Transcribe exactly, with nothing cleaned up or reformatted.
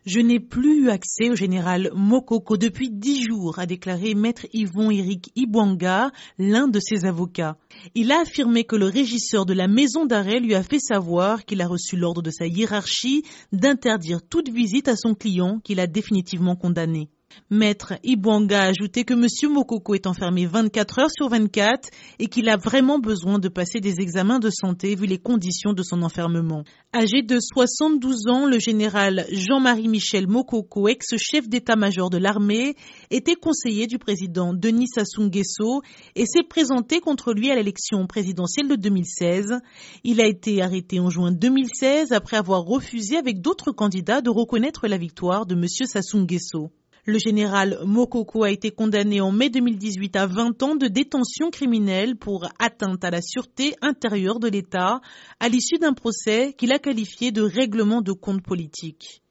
Je n'ai plus eu accès au général Mokoko depuis dix jours, a déclaré maître Yvon-Éric Ibwanga, l'un de ses avocats. Il a affirmé que le régisseur de la maison d'arrêt lui a fait savoir qu'il a reçu l'ordre de sa hiérarchie d'interdire toute visite à son client qu'il a définitivement condamné. Maître Ibwanga a ajouté que M. Mokoko est enfermé vingt-quatre heures sur vingt-quatre et qu'il a vraiment besoin de passer des examens de santé vu les conditions de son enfermement. Âgé de soixante-douze ans, le général Jean-Marie Michel Mokoko, ex-chef d'état-major de l'armée, était conseiller du président Denis Sassou Nguesso et s'est présenté contre lui à l'élection présidentielle de deux mille seize. Il a été arrêté en juin deux mille seize après avoir refusé avec d'autres candidats de reconnaître la victoire de M. Sassou Nguesso. Le général Mokoko a été condamné en mai deux mille dix-huit à vingt ans de détention criminelle pour atteinte à la sûreté intérieure de l'État à l'issue d'un procès qu'il a qualifié de règlement de compte politique.